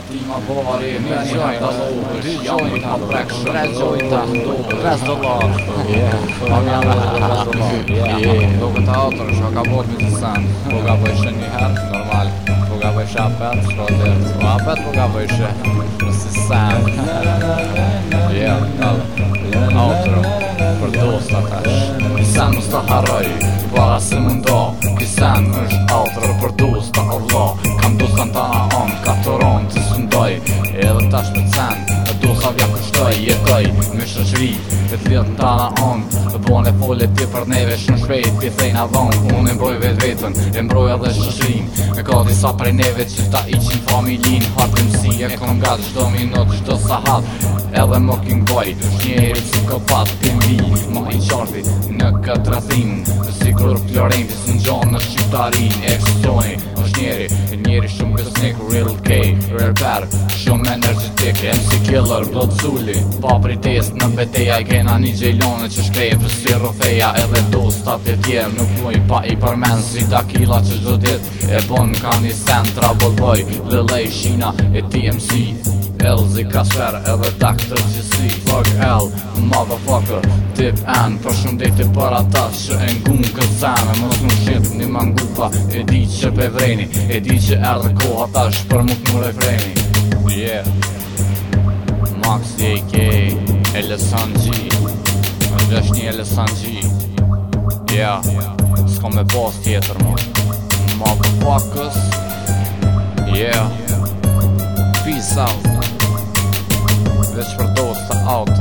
Ti ma bari, një gjojta lover, jam një kompleks, tre gjojta, $3. Do këtë autor, shka ka bot me të sen. Po ka bëjshë një herë, normal. Po ka bëjshë apet, shrodir. Po apet po ka bëjshë, nësi sen. Autor, për dosta tash. Kisen mës të harroj, para se më ndo. Kisen është autor për dosta, Allah. Kam dosta në tana on, katëron të sëndoj. Edhe tash me cen, dosa vja kushtoj, jetoj me shoqëri, e të lidh në tana on. Bone fole ti për neve shumë shpejt, ti thejna dhon. Unë e mbroj vetë vetën, e mbroj edhe shoqërin. E ka disa prej neve që ta iqin familin. Hartëm si e kom gatë gjdo minut, gjdo sahat. Edhe mocking boy, njeri psikopat, t'imbi, ma i qarti në këtë rrethim. Sikur Florenti së në gjonë në shqiptarin, eksistoni, është njeri shumë besnik, real K, rapper, shumë energetik, MC Killer, Blood Zulli, papri test në beteja, i kena një gjejlone që shkrej për si rrofeja, edhe dostat e tjerë, nuk muj pa i përmen si Dakila që gjdo dit, e bon ka një sen, Trouble Boy, Lilej, Shina, e TMC, Elzi Kasper edhe Dr. GC. Fuck L, motherfucker, tip N. Për shumë deti për ata që e ngun këtë zeme. Mos nuk shqip një mangupa, e di që pe vreni, e di që erdhe koha tash për mu t'mu refreni. Yeah, Max AK, Elesan G, është një Elesan G. Yeah, s'ko me pas tjetër mo. Motherfuckers, yeah, peace out. Veç për dosta out.